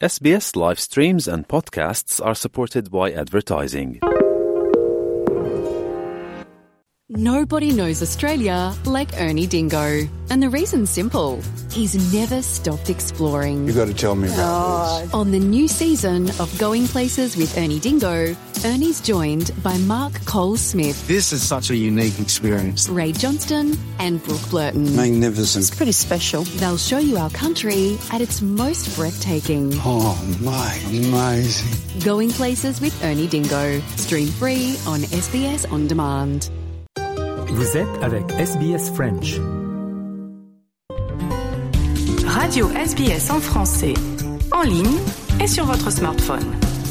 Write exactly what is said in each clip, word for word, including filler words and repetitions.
S B S live streams and podcasts are supported by advertising. Nobody knows Australia like Ernie Dingo. And the reason's simple. He's never stopped exploring. You got to tell me about this. On the new season of Going Places with Ernie Dingo, Ernie's joined by Mark Cole-Smith. This is such a unique experience. Ray Johnston and Brooke Blurton. Magnificent. It's pretty special. They'll show you our country at its most breathtaking. Oh, my, amazing. Going Places with Ernie Dingo. Stream free on S B S On Demand. Vous êtes avec S B S French. Radio S B S en français, en ligne et sur votre smartphone.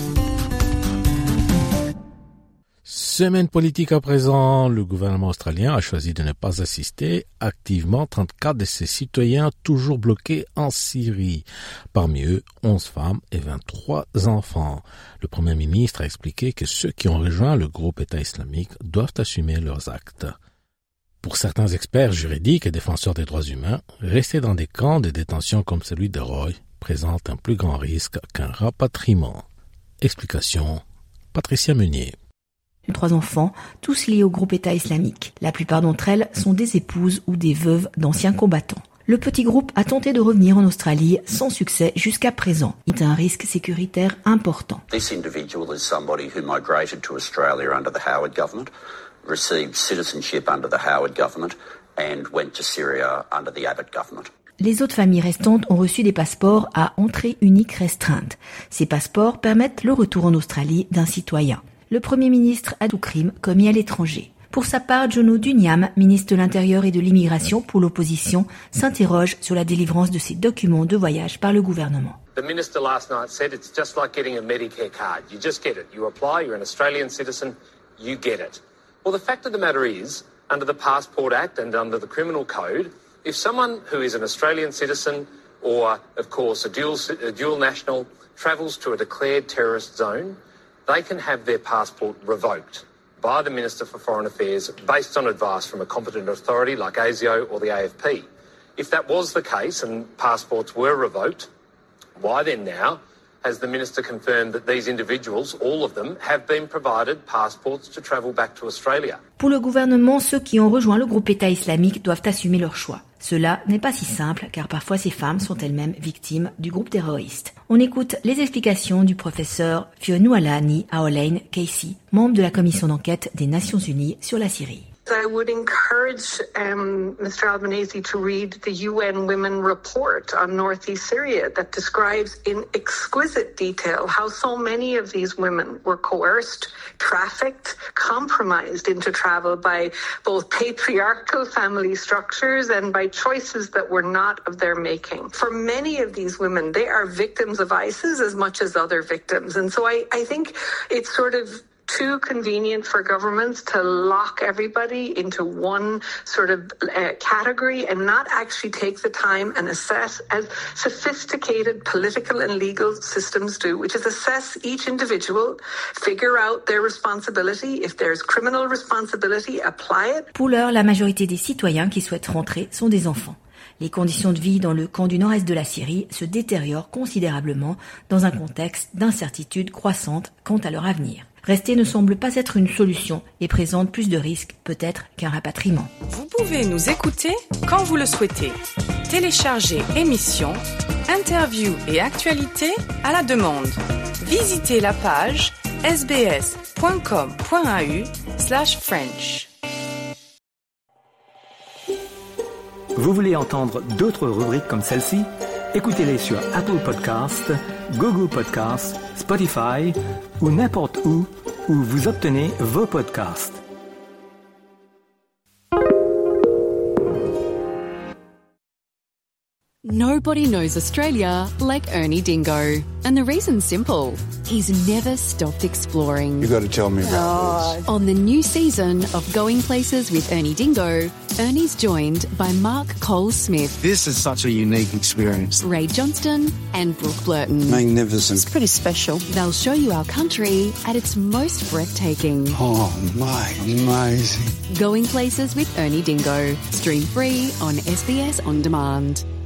Semaine politique à présent, le gouvernement australien a choisi de ne pas assister activement trente-quatre de ses citoyens toujours bloqués en Syrie. Parmi eux, onze femmes et vingt-trois enfants. Le Premier ministre a expliqué que ceux qui ont rejoint le groupe État islamique doivent assumer leurs actes. Pour certains experts juridiques et défenseurs des droits humains, rester dans des camps de détention comme celui de Roy présente un plus grand risque qu'un rapatriement. Explication, Patricia Meunier. Trois enfants, tous liés au groupe État islamique. La plupart d'entre elles sont des épouses ou des veuves d'anciens combattants. Le petit groupe a tenté de revenir en Australie sans succès jusqu'à présent. Il est un risque sécuritaire important. This individual is somebody who migrated to Australia under the Howard government, received citizenship under the Howard government and went to Syria under the Abbott government. Les autres familles restantes ont reçu des passeports à entrée unique restreinte. Ces passeports permettent le retour en Australie d'un citoyen. Le Premier ministre a tout crime commis à l'étranger. Pour sa part, Jono Dunyam, ministre de l'Intérieur et de l'Immigration pour l'opposition, s'interroge sur la délivrance de ces documents de voyage par le gouvernement. The minister last night said it's just like getting a Medicare card. You just get it. You apply, you're an Australian citizen, you get it. Well, the fact of the matter is, under the Passport Act and under the Criminal Code, if someone who is an Australian citizen or, of course, a dual, a dual national travels to a declared terrorist zone, they can have their passport revoked by the Minister for Foreign Affairs based on advice from a competent authority like ASIO or the A F P. If that was the case and passports were revoked, why then now has the Minister confirmed that these individuals, all of them, have been provided passports to travel back to Australia? Pour le gouvernement, ceux qui ont rejoint le groupe État islamique doivent assumer leur choix. Cela n'est pas si simple car parfois ces femmes sont elles-mêmes victimes du groupe terroriste. On écoute les explications du professeur Fionnualani Aolein Casey, membre de la commission d'enquête des Nations Unies sur la Syrie. I would encourage um, Mister Albanese to read the U N Women Report on Northeast Syria that describes in exquisite detail how so many of these women were coerced, trafficked, compromised into travel by both patriarchal family structures and by choices that were not of their making. For many of these women, they are victims of ISIS as much as other victims. And so I, I think it's sort of too convenient for governments to lock everybody into one sort of uh, category and not actually take the time and assess, as sophisticated political and legal systems do, which is assess each individual, figure out their responsibility. If there's criminal responsibility, apply it. Pour l'heure, la majorité des citoyens qui souhaitent rentrer sont des enfants. Les conditions de vie dans le camp du nord-est de la Syrie se détériorent considérablement dans un contexte d'incertitude croissante quant à leur avenir. Rester ne semble pas être une solution et présente plus de risques peut-être qu'un rapatriement. Vous pouvez nous écouter quand vous le souhaitez. Téléchargez émissions, interviews et actualités à la demande. Visitez la page sbs.com.au slash French. Vous voulez entendre d'autres rubriques comme celle-ci? Écoutez-les sur Apple Podcasts, Google Podcasts, Spotify ou n'importe où où vous obtenez vos podcasts. Nobody knows Australia like Ernie Dingo. And the reason's simple. He's never stopped exploring. You got to tell me about this. On the new season of Going Places with Ernie Dingo, Ernie's joined by Mark Cole-Smith. This is such a unique experience. Ray Johnston and Brooke Blurton. Magnificent. It's pretty special. They'll show you our country at its most breathtaking. Oh, my, amazing. Going Places with Ernie Dingo. Stream free on S B S On Demand.